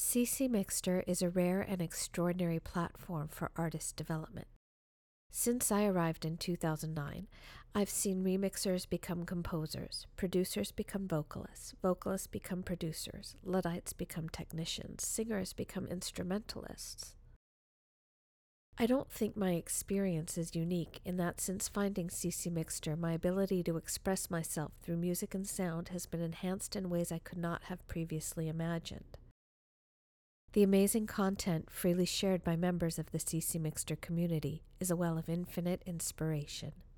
CC Mixter is a rare and extraordinary platform for artist development. Since I arrived in 2009, I've seen remixers become composers, producers become vocalists, vocalists become producers, Luddites become technicians, singers become instrumentalists. I don't think my experience is unique in that since finding CC Mixter, my ability to express myself through music and sound has been enhanced in ways I could not have previously imagined. The amazing content freely shared by members of the CC Mixter community is a well of infinite inspiration.